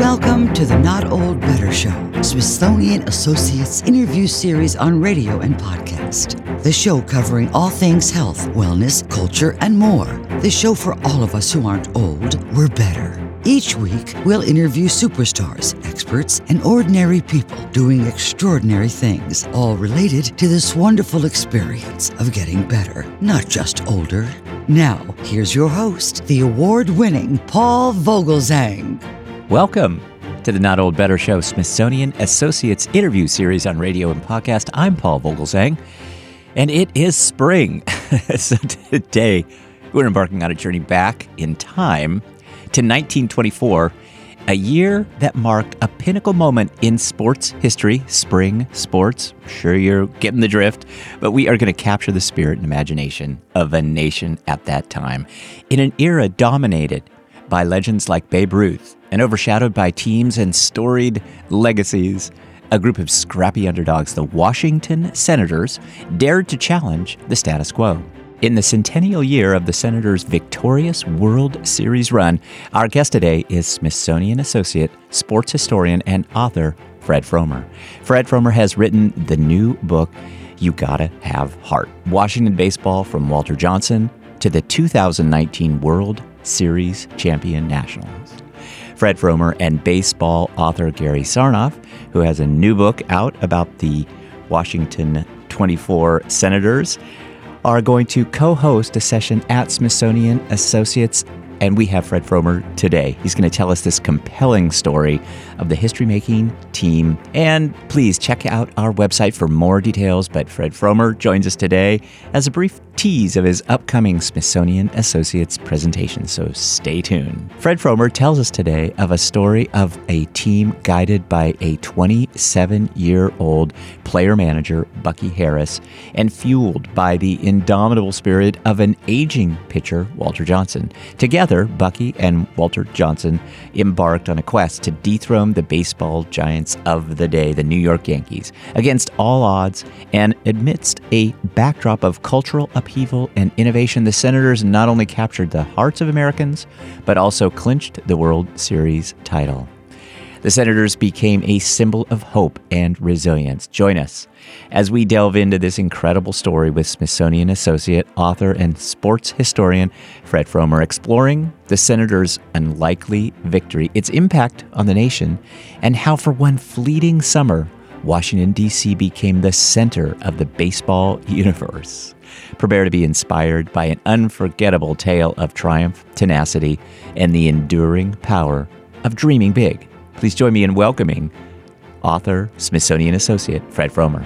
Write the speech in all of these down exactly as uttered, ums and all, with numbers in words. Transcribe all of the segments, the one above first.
Welcome to the Not Old Better Show, Smithsonian Associates interview series on radio and podcast. The show covering all things health, wellness, culture, and more. The show for all of us who aren't old, we're better. Each week, we'll interview superstars, experts, and ordinary people doing extraordinary things, all related to this wonderful experience of getting better, not just older. Now, here's your host, the award-winning Paul Vogelzang. Welcome to the Not Old Better Show, Smithsonian Associates interview series on radio and podcast. I'm Paul Vogelzang, and it is spring. So today, we're embarking on a journey back in time to nineteen twenty-four, a year that marked a pinnacle moment in sports history, spring sports. I'm sure you're getting the drift, but we are going to capture the spirit and imagination of a nation at that time in an era dominated by legends like Babe Ruth and overshadowed by teams and storied legacies. A group of scrappy underdogs, the Washington Senators, dared to challenge the status quo. In the centennial year of the Senators' victorious World Series run, our guest today is Smithsonian Associate, sports historian, and author Fred Fromer. Fred Fromer has written the new book, You Gotta Have Heart, Washington Baseball from Walter Johnson to the two thousand nineteen World Series champion Nationals. Fred Fromer and baseball author Gary Sarnoff, who has a new book out about the Washington twenty-four Senators, are going to co-host a session at Smithsonian Associates, and we have Fred Fromer today. He's going to tell us this compelling story of the history-making team. And please check out our website for more details, but Fred Fromer joins us today as a brief tease of his upcoming Smithsonian Associates presentation, so stay tuned. Fred Fromer tells us today of a story of a team guided by a twenty-seven-year-old player-manager, Bucky Harris, and fueled by the indomitable spirit of an aging pitcher, Walter Johnson. Together, Bucky and Walter Johnson embarked on a quest to dethrone the baseball giants of the day, the New York Yankees, against all odds and amidst a backdrop of cultural upheaval and innovation. The Senators not only captured the hearts of Americans, but also clinched the World Series title. The Senators became a symbol of hope and resilience. Join us as we delve into this incredible story with Smithsonian Associate, author, and sports historian Fred Fromer, exploring the Senators' unlikely victory, its impact on the nation, and how for one fleeting summer, Washington, D C became the center of the baseball universe. Prepare to be inspired by an unforgettable tale of triumph, tenacity, and the enduring power of dreaming big. Please join me in welcoming author, Smithsonian Associate, Fred Fromer.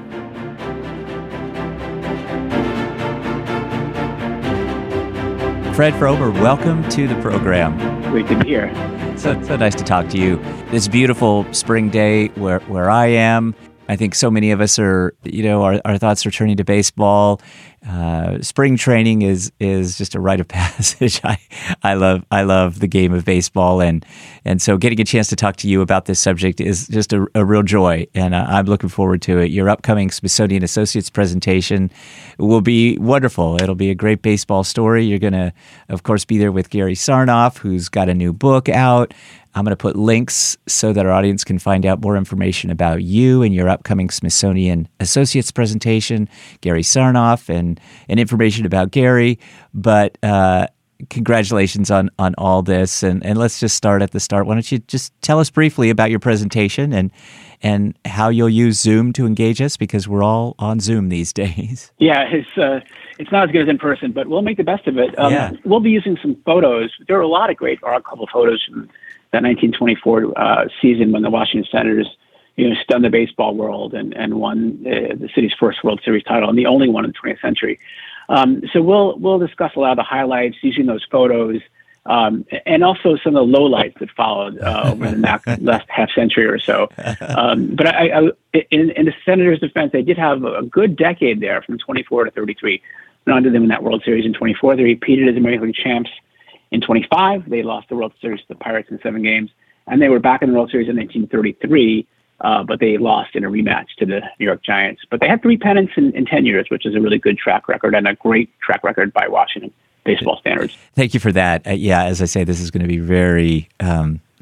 Fred Fromer, welcome to the program. Great to be here. So, so nice to talk to you. This beautiful spring day where, where I am. I think so many of us are, you know, our, our thoughts are turning to baseball. Uh, spring training is is just a rite of passage. I I love I love the game of baseball, and and so getting a chance to talk to you about this subject is just a, a real joy, and uh, I'm looking forward to it. Your upcoming Smithsonian Associates presentation will be wonderful. It'll be a great baseball story. You're going to, of course, be there with Gary Sarnoff, who's got a new book out. I'm going to put links so that our audience can find out more information about you and your upcoming Smithsonian Associates presentation, Gary Sarnoff, and, and information about Gary. But uh, congratulations on, on all this. And, and let's just start at the start. Why don't you just tell us briefly about your presentation and and how you'll use Zoom to engage us, because we're all on Zoom these days. Yeah, it's uh, it's not as good as in person, but we'll make the best of it. Um, yeah. We'll be using some photos. There are a lot of great archival photos from that nineteen twenty-four uh, season when the Washington Senators, you know, stunned the baseball world and, and won the, the city's first World Series title, and the only one in the twentieth century. Um, so we'll we'll discuss a lot of the highlights using those photos, um, and also some of the lowlights that followed uh, over the last half century or so. Um, but I, I, in, in the Senators' defense, they did have a good decade there from twenty-four to thirty-three. Went on to them in that World Series in twenty-four. They repeated as American League champs in twenty-five. They lost the World Series to the Pirates in seven games, and they were back in the World Series in nineteen thirty-three. Uh, but they lost in a rematch to the New York Giants. But they had three pennants in, in ten years, which is a really good track record and a great track record by Washington baseball standards. Thank you for that. Uh, yeah, as I say, this is going to be very um,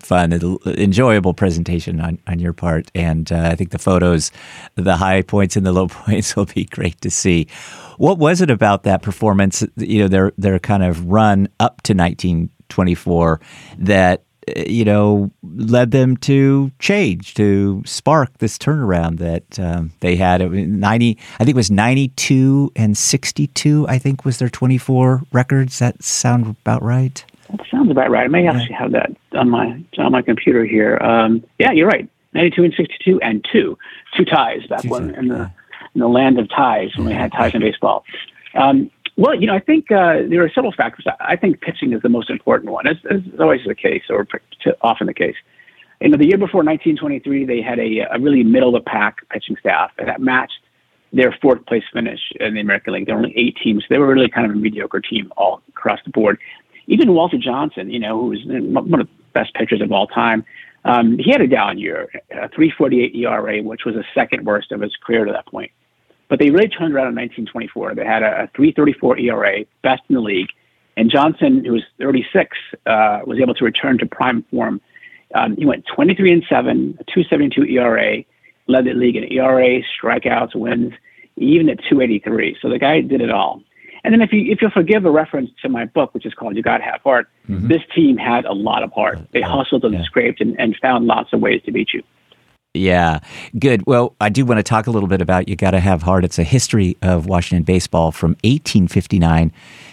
fun, enjoyable presentation on, on your part. And uh, I think the photos, the high points and the low points will be great to see. What was it about that performance, you know, their their kind of run up to nineteen twenty-four that, you know, led them to change, to spark this turnaround that um, they had? It was ninety, I think it was ninety-two and sixty-two, I think was their twenty-four records. That sound about right? That sounds about right. I may actually yeah. have that on my on my computer here. Um, yeah, you're right. ninety-two and sixty-two and two. Two ties back two when ties. in the in the land of ties, when we had ties in baseball. Um, well, you know, I think uh, there are several factors. I think pitching is the most important one, as, as is always the case, or often the case. You know, the year before nineteen twenty-three, they had a, a really middle-of-the-pack pitching staff, and that matched their fourth-place finish in the American League. There were only eight teams. They were really kind of a mediocre team all across the board. Even Walter Johnson, you know, who was one of the best pitchers of all time, um, he had a down year, a three forty-eight E R A, which was the second worst of his career to that point. But they really turned around in nineteen twenty-four. They had a, a three thirty-four E R A, best in the league. And Johnson, who was thirty-six, uh, was able to return to prime form. Um, he went twenty-three and seven, a two seventy-two E R A, led the league in E R A, strikeouts, wins, even at two eighty-three. So the guy did it all. And then if you if you'll forgive a reference to my book, which is called You Gotta Have Heart, mm-hmm. this team had a lot of heart. They hustled and yeah. scraped and, and found lots of ways to beat you. Yeah, good. Well, I do want to talk a little bit about You Gotta Have Heart. It's a history of Washington baseball from eighteen fifty-nine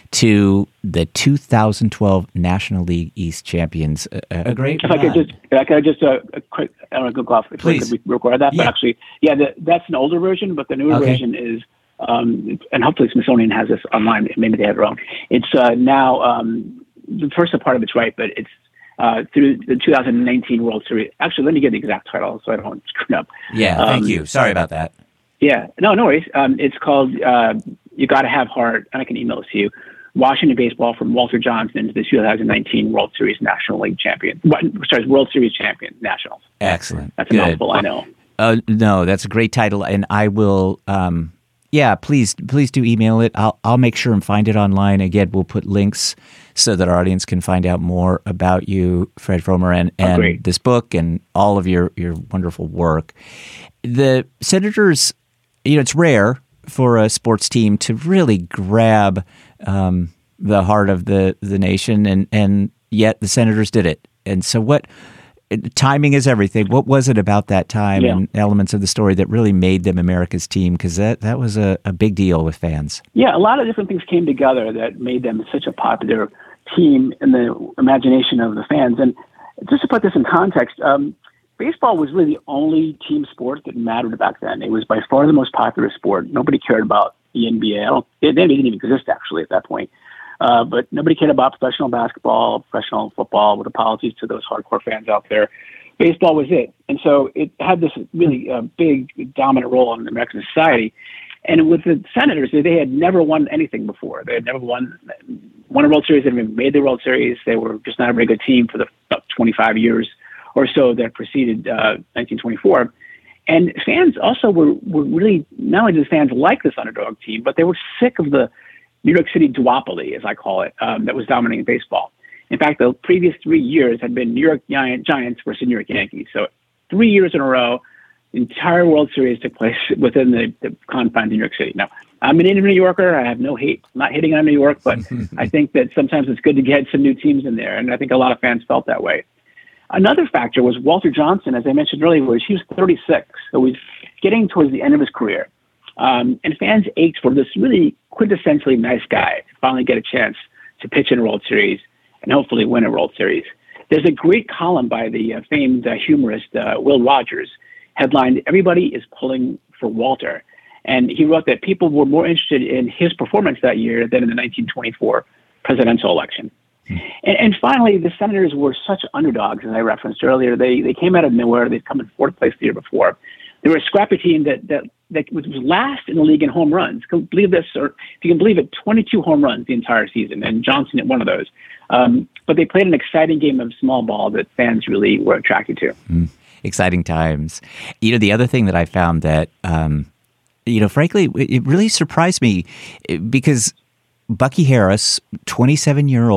to the two thousand twelve National League East champions. A, a great If run. I could just, if I could just uh, a quick, I don't want to go off. Please. We record that, yeah. but actually, yeah, the, that's an older version, but the newer okay. version is, um, and hopefully Smithsonian has this online. Maybe they have their own. It's uh, now, um, the first part of it's right, but it's, Uh, through the two thousand nineteen World Series. Actually, let me get the exact title so I don't screw it up. Yeah, um, thank you. Sorry about that. Yeah, no, no worries. Um, it's called uh, You Gotta Have Heart, and I can email it to you. Washington Baseball from Walter Johnson to the two thousand nineteen World Series National League champion. What, sorry, World Series champion, Nationals. Excellent. That's a Good. mouthful, I know. Uh, no, that's a great title, and I will... Um, Yeah, please, please do email it. I'll I'll make sure and find it online. Again, we'll put links so that our audience can find out more about you, Fred Fromer, and, and oh, this book and all of your, your wonderful work. The Senators, you know, it's rare for a sports team to really grab um, the heart of the, the nation, and, and yet the Senators did it. And so what... Timing is everything. What was it about that time yeah. and elements of the story that really made them America's team? Because that, that was a, a big deal with fans. Yeah, a lot of different things came together that made them such a popular team in the imagination of the fans. And just to put this in context, um, baseball was really the only team sport that mattered back then. It was by far the most popular sport. Nobody cared about the N B A. I don't, they didn't even exist, actually, at that point. Uh, but nobody cared about professional basketball, professional football, with apologies to those hardcore fans out there. Baseball was it. And so it had this really uh, big, dominant role in American society. And with the Senators, they had never won anything before. They had never won, won a World Series. They had made the World Series. They were just not a very good team for the about twenty-five years or so that preceded uh, nineteen twenty-four. And fans also were, were really, not only did fans like this underdog team, but they were sick of the New York City duopoly, as I call it, um, that was dominating baseball. In fact, the previous three years had been New York Giants versus New York Yankees. So three years in a row, the entire World Series took place within the, the confines of New York City. Now, I'm an New Yorker. I have no hate, I'm not hitting on New York, but I think that sometimes it's good to get some new teams in there. And I think a lot of fans felt that way. Another factor was Walter Johnson, as I mentioned earlier, was he was thirty-six. So he was getting towards the end of his career. Um, and fans ached for this really quintessentially nice guy to finally get a chance to pitch in a World Series and hopefully win a World Series. There's a great column by the uh, famed uh, humorist uh, Will Rogers, headlined, "Everybody is pulling for Walter." And he wrote that people were more interested in his performance that year than in the nineteen twenty-four presidential election. Hmm. And, and finally, the Senators were such underdogs, as I referenced earlier. They they came out of nowhere. They'd come in fourth place the year before. They were a scrappy team that that that was last in the league in home runs. Can believe this, or if you can believe it, twenty-two home runs the entire season, and Johnson hit one of those. Um, but they played an exciting game of small ball that fans really were attracted to. Mm. Exciting times. You know, the other thing that I found that, um, you know, frankly, it really surprised me because Bucky Harris, twenty-seven-year-old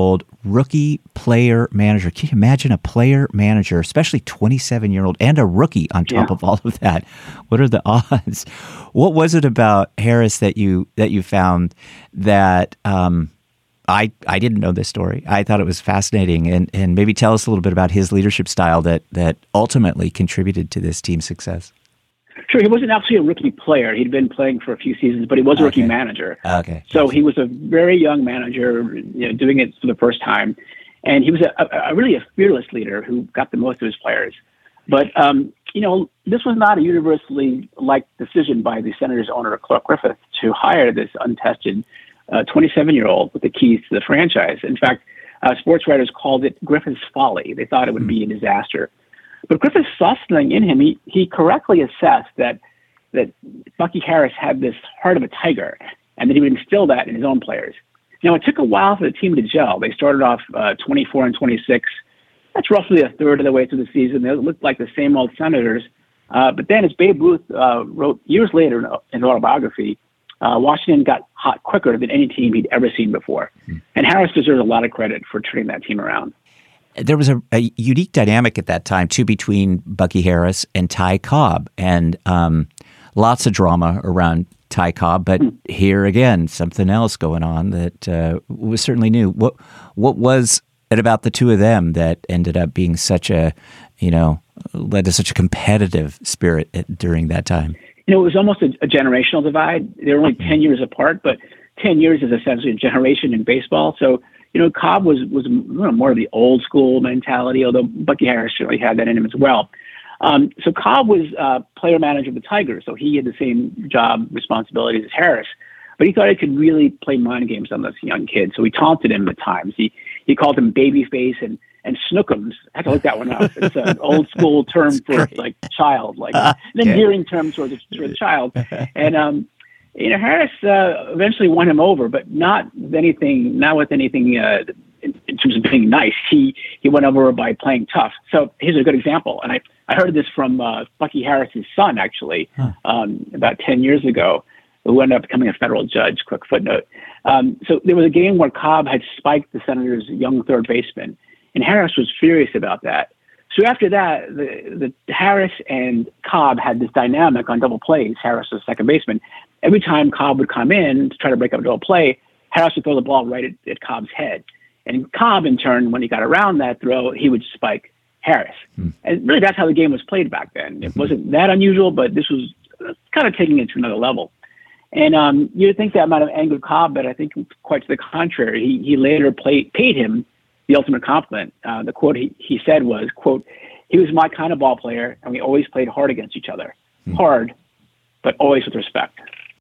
rookie player manager. Can you imagine a player manager, especially twenty-seven-year-old and a rookie on top Yeah. of all of that? What are the odds? What was it about Harris that you that you found that um, I I didn't know this story? I thought it was fascinating, and and maybe tell us a little bit about his leadership style that that ultimately contributed to this team's success. Sure, he wasn't actually a rookie player. He'd been playing for a few seasons, but he was a rookie Okay. manager. Okay. So he was a very young manager, you know, doing it for the first time. And he was a, a, a really a fearless leader who got the most of his players. But, um, you know, this was not a universally liked decision by the Senators owner, Clark Griffith, to hire this untested uh, twenty-seven-year-old with the keys to the franchise. In fact, uh, sports writers called it Griffith's folly. They thought it would be a disaster. But Griffith saw something in him. He he correctly assessed that that Bucky Harris had this heart of a tiger, and that he would instill that in his own players. Now, it took a while for the team to gel. They started off uh, twenty-four and twenty-six. That's roughly a third of the way through the season. They looked like the same old Senators. Uh, but then, as Babe Ruth uh, wrote years later in his autobiography, uh, Washington got hot quicker than any team he'd ever seen before. Mm. And Harris deserves a lot of credit for turning that team around. There was a, a unique dynamic at that time, too, between Bucky Harris and Ty Cobb, and um, lots of drama around Ty Cobb. But mm. here again, something else going on that uh, was certainly new. What what was it about the two of them that ended up being such a, you know, led to such a competitive spirit at, during that time? You know, it was almost a, a generational divide. They were only ten years apart, but ten years is essentially a generation in baseball. So, you know, Cobb was was you know, more of the old school mentality, although Bucky Harris certainly had that in him as well. Um, so Cobb was uh, player manager of the Tigers, so he had the same job responsibilities as Harris. But he thought he could really play mind games on this young kid, so he taunted him at times. He he called him babyface and and snookums. I had to look that one up. It's an old school term for like child, like uh, an endearing term toward the, toward the child. And um, you know, Harris uh, eventually won him over, but not with anything, not with anything uh, in, in terms of being nice. He he won over by playing tough. So here's a good example. And I, I heard this from uh, Bucky Harris's son, actually, huh. um, about ten years ago, who ended up becoming a federal judge. Quick footnote. Um, so there was a game where Cobb had spiked the Senators' young third baseman, and Harris was furious about that. So after that, the, the Harris and Cobb had this dynamic on double plays. Harris was second baseman. Every time Cobb would come in to try to break up a double play, Harris would throw the ball right at, at Cobb's head. And Cobb, in turn, when he got around that throw, he would spike Harris. Hmm. And really, that's how the game was played back then. It wasn't that unusual, but this was kind of taking it to another level. And um, you'd think that might have angered Cobb, but I think quite to the contrary. He, he later played, paid him the ultimate compliment. Uh, the quote he, he said was, quote, "He was my kind of ball player, and we always played hard against each other. Hmm. Hard, but always with respect."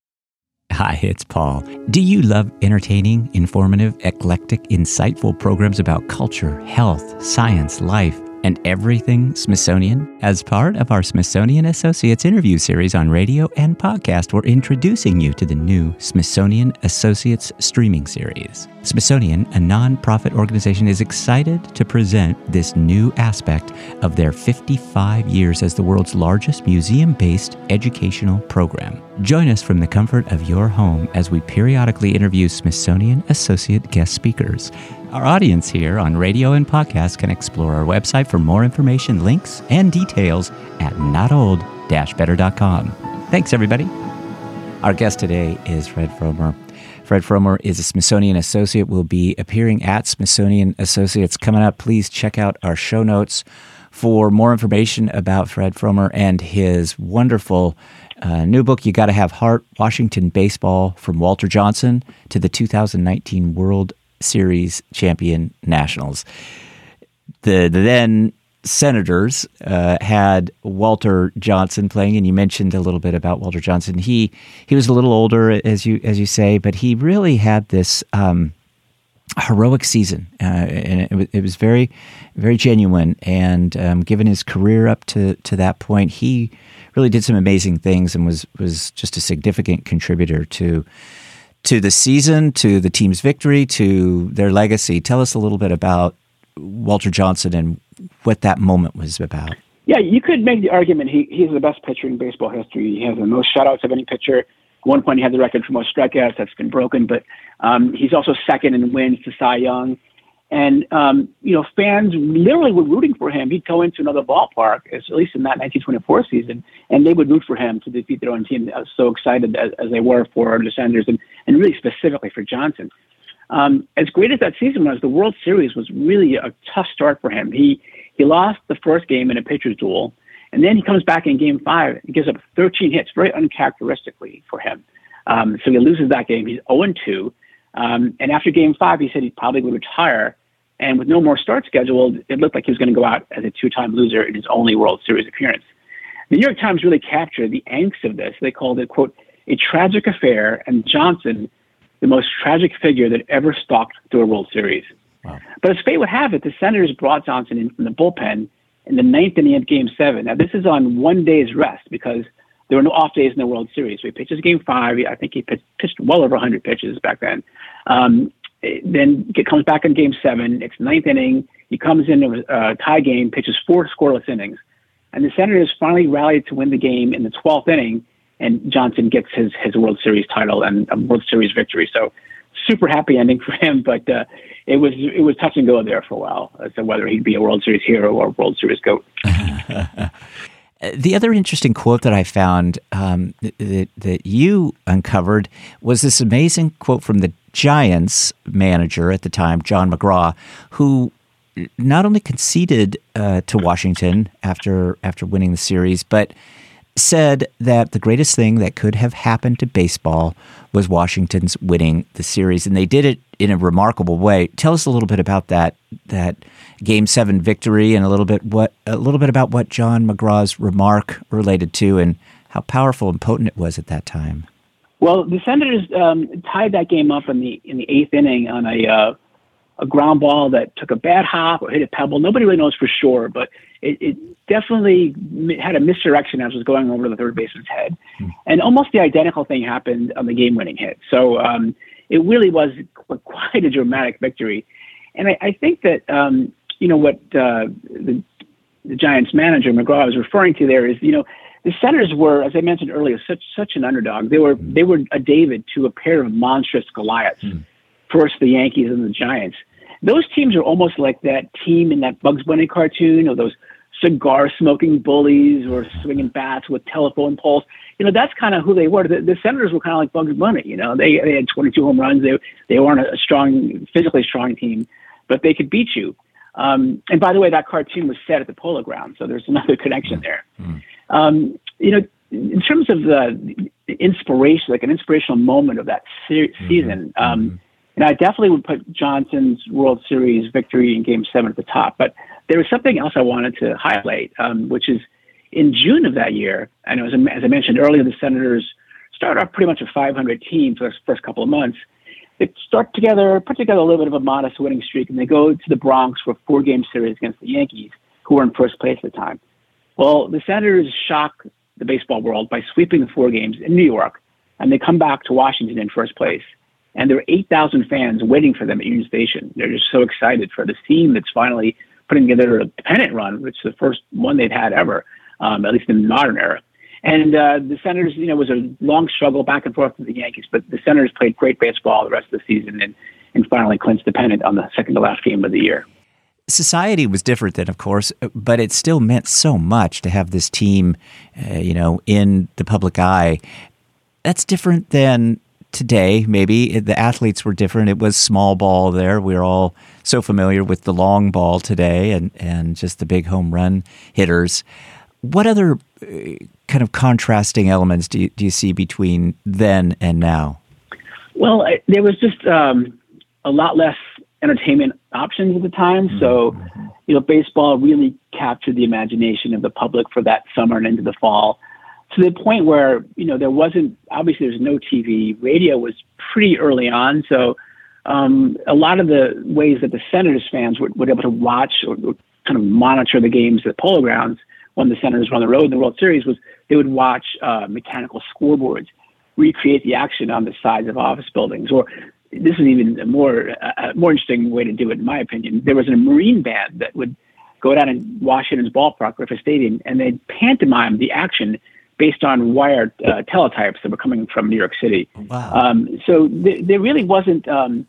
Hi, it's Paul. Do you love entertaining, informative, eclectic, insightful programs about culture, health, science, life, and everything Smithsonian? As part of our Smithsonian Associates interview series on radio and podcast, we're introducing you to the new Smithsonian Associates streaming series. Smithsonian, a non-profit organization, is excited to present this new aspect of their fifty-five years as the world's largest museum-based educational program. Join us from the comfort of your home as we periodically interview Smithsonian Associate guest speakers. Our audience here on radio and podcast can explore our website for more information, links, and details at not old dash better dot com. Thanks, everybody. Our guest today is Fred Frommer. Fred Frommer is a Smithsonian Associate, will be appearing at Smithsonian Associates coming up. Please check out our show notes for more information about Fred Frommer and his wonderful uh, new book, You Gotta Have Heart, Washington Baseball from Walter Johnson to the two thousand nineteen World Series champion Nationals. The, the then Senators uh, had Walter Johnson playing, and you mentioned a little bit about Walter Johnson. He he was a little older, as you as you say, but he really had this um, heroic season, uh, and it, was, it was very very genuine. And um, given his career up to, to that point, he really did some amazing things and was was just a significant contributor to to the season, to the team's victory, to their legacy. Tell us a little bit about Walter Johnson and what that moment was about. Yeah, you could make the argument he he's the best pitcher in baseball history. He has the most shutouts of any pitcher. At one point, he had the record for most strikeouts. That's been broken, but um, he's also second in wins to Cy Young. And, um, you know, fans literally were rooting for him. He'd go into another ballpark, at least in that nineteen twenty-four season, and they would root for him to defeat their own team. I was so excited as, as they were for the Senators and, and really specifically for Johnson. Um, as great as that season was, the World Series was really a tough start for him. He he lost the first game in a pitcher's duel, and then he comes back in game five and gives up thirteen hits, very uncharacteristically for him. Um, so he loses that game. He's oh and two. Um, and after game five, he said he probably would retire. And with no more starts scheduled, it looked like he was going to go out as a two-time loser in his only World Series appearance. The New York Times really captured the angst of this. They called it, quote, a tragic affair, and Johnson, the most tragic figure that ever stalked through a World Series. Wow. But as fate would have it, the Senators brought Johnson in from the bullpen in the ninth inning of Game seven. Now, this is on one day's rest because there were no off days in the World Series. So he pitches Game five. I think he pitched, pitched well over one hundred pitches back then. Um, then it comes back in Game seven. It's ninth inning. He comes in a uh, tie game, pitches four scoreless innings. And the Senators finally rallied to win the game in the twelfth inning, and Johnson gets his, his World Series title and a World Series victory. So super happy ending for him, but uh, it was it was touch and go there for a while as to whether he'd be a World Series hero or a World Series GOAT. The other interesting quote that I found um, that, that you uncovered was this amazing quote from the Giants manager at the time, John McGraw, who not only conceded uh, to Washington after after winning the series, but said that the greatest thing that could have happened to baseball was Washington's winning the series, and they did it in a remarkable way. Tell us a little bit about that that Game Seven victory, and a little bit what a little bit about what John McGraw's remark related to, and how powerful and potent it was at that time. Well, the Senators um, tied that game up in the in the eighth inning on a uh, a ground ball that took a bad hop or hit a pebble. Nobody really knows for sure, but it, it definitely had a misdirection as it was going over the third baseman's head. Hmm. And almost the identical thing happened on the game-winning hit. So um, it really was quite a dramatic victory. And I, I think that, um, you know, what uh, the, the Giants manager, McGraw, was referring to there is, you know, the Senators were, as I mentioned earlier, such such an underdog. They were they were a David to a pair of monstrous Goliaths. Hmm. First, the Yankees and the Giants. Those teams are almost like that team in that Bugs Bunny cartoon, or those cigar-smoking bullies or swinging bats with telephone poles. You know, that's kind of who they were. The, the Senators were kind of like Bugs Bunny. You know, they, they had twenty-two home runs. They they weren't a strong, physically strong team, but they could beat you. Um, and by the way, that cartoon was set at the Polo Grounds, so there's another connection there. Mm-hmm. Um, you know, in terms of the, the inspiration, like an inspirational moment of that se- season, mm-hmm. um, and I definitely would put Johnson's World Series victory in Game seven at the top. But there was something else I wanted to highlight, um, which is in June of that year, and it was, as I mentioned earlier, the Senators started off pretty much a five hundred team for the first couple of months. They start together, put together a little bit of a modest winning streak, and they go to the Bronx for a four-game series against the Yankees, who were in first place at the time. Well, the Senators shock the baseball world by sweeping the four games in New York, and they come back to Washington in first place. And there are eight thousand fans waiting for them at Union Station. They're just so excited for this team that's finally putting together a pennant run, which is the first one they'd had ever, um, at least in the modern era. And uh, the Senators, you know, it was a long struggle back and forth with the Yankees, but the Senators played great baseball the rest of the season and, and finally clinched the pennant on the second to last game of the year. Society was different then, of course, but it still meant so much to have this team, uh, you know, in the public eye. That's different than today, maybe. The athletes were different. It was small ball there. We're all so familiar with the long ball today and, and just the big home run hitters. What other uh, kind of contrasting elements do you, do you see between then and now? Well, I, there was just um, a lot less entertainment options at the time. Mm-hmm. So, you know, baseball really captured the imagination of the public for that summer and into the fall, to the point where, you know, there wasn't, obviously there's no T V. Radio was pretty early on. So um, a lot of the ways that the Senators fans were, were able to watch or, or kind of monitor the games at Polo Grounds when the Senators were on the road in the World Series was they would watch uh, mechanical scoreboards recreate the action on the sides of office buildings. Or this is even a more, uh, more interesting way to do it, in my opinion. There was a Marine band that would go down in Washington's ballpark, Griffith Stadium, and they'd pantomime the action based on wired uh, teletypes that were coming from New York City. Wow. Um, so th- there really wasn't um,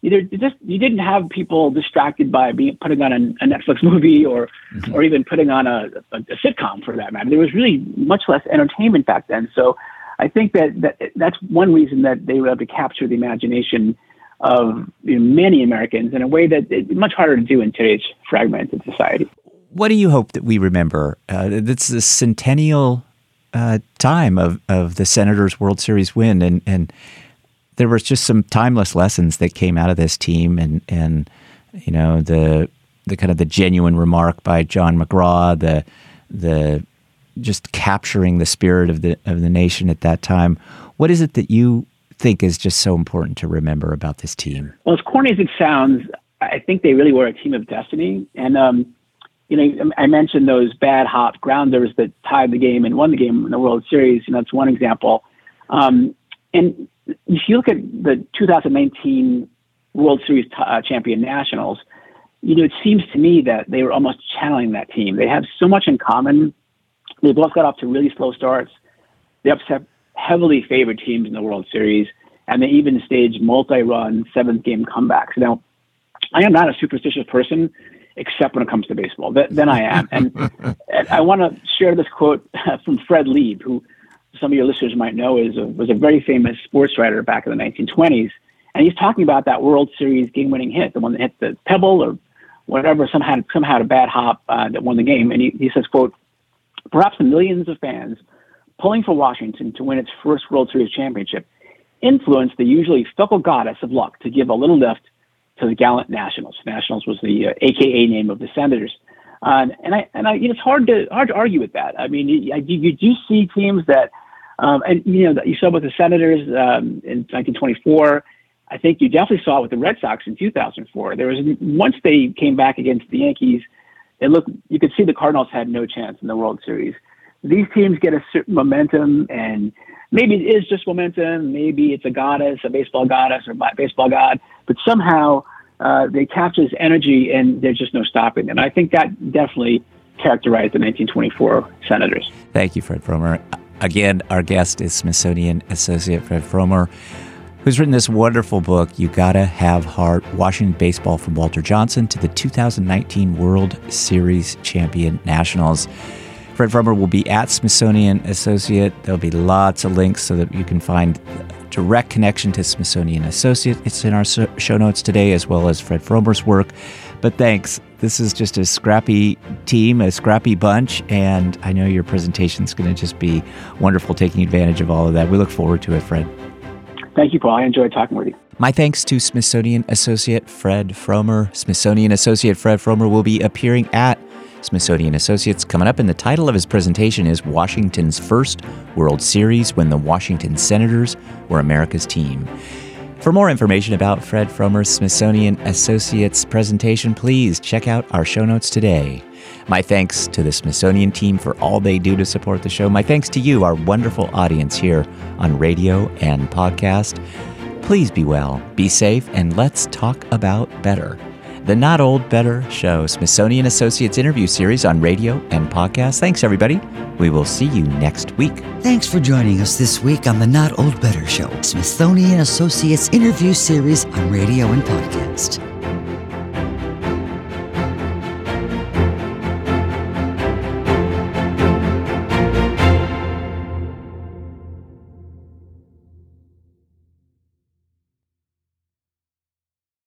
either just you didn't have people distracted by being putting on a, a Netflix movie or mm-hmm. or even putting on a, a, a sitcom for that matter. There was really much less entertainment back then. So I think that, that that's one reason that they were able to capture the imagination of you know, many Americans in a way that it's much harder to do in today's fragmented society. What do you hope that we remember? Uh, it's the centennial uh, time of, of the Senators' World Series win, and and there was just some timeless lessons that came out of this team, and and you know the the kind of the genuine remark by John McGraw, the the just capturing the spirit of the of the nation at that time. What is it that you think is just so important to remember about this team? Well, as corny as it sounds, I think they really were a team of destiny, and um, you know I mentioned those bad hot grounders that tied the game and won the game in the World Series. You know, that's one example. Um, and if you look at the two thousand nineteen World Series t- uh, champion Nationals, you know, it seems to me that they were almost channeling that team. They have so much in common. They both got off to really slow starts. They upset heavily favored teams in the World Series, and they even staged multi-run seventh game comebacks. Now, I am not a superstitious person, except when it comes to baseball. Th- then I am. And, and I want to share this quote from Fred Lieb, who some of your listeners might know is a, was a very famous sports writer back in the nineteen twenties. And he's talking about that World Series game-winning hit, the one that hit the pebble or whatever, somehow, somehow had a bad hop uh, that won the game. And he, he says, quote, "Perhaps the millions of fans pulling for Washington to win its first World Series championship influenced the usually fickle goddess of luck to give a little lift to the gallant Nationals." Nationals was the uh, A K A name of the Senators. Uh, and I, and I, you know, it's hard to hard to argue with that. I mean, you, you do see teams that, um, and you know, you saw with the Senators um, in nineteen twenty-four. I think you definitely saw it with the Red Sox in two thousand four. There was once they came back against the Yankees, it looked you could see the Cardinals had no chance in the World Series. These teams get a certain momentum, and maybe it is just momentum. Maybe it's a goddess, a baseball goddess, or a baseball god, but somehow uh, they capture this energy, and there's just no stopping them. And I think that definitely characterized the nineteen twenty-four Senators. Thank you, Fred Fromer. Again, our guest is Smithsonian associate Fred Fromer, who's written this wonderful book, You Gotta Have Heart, Washington Baseball from Walter Johnson to the two thousand nineteen World Series champion Nationals. Fred Fromer will be at Smithsonian Associate. There'll be lots of links so that you can find direct connection to Smithsonian Associate. It's in our show notes today, as well as Fred Fromer's work. But thanks. This is just a scrappy team, a scrappy bunch, and I know your presentation is going to just be wonderful, taking advantage of all of that. We look forward to it, Fred. Thank you, Paul. I enjoyed talking with you. My thanks to Smithsonian Associate Fred Fromer. Smithsonian Associate Fred Fromer will be appearing at Smithsonian Associates coming up, and the title of his presentation is Washington's First World Series When the Washington Senators Were America's Team. For more information about Fred Fromer's Smithsonian Associates presentation, please check out our show notes today. My thanks to the Smithsonian team for all they do to support the show. My thanks to you, our wonderful audience here on radio and podcast. Please be well, be safe, and let's talk about better. The Not Old Better Show, Smithsonian Associates interview series on radio and podcast. Thanks, everybody. We will see you next week. Thanks for joining us this week on the Not Old Better Show, Smithsonian Associates interview series on radio and podcast.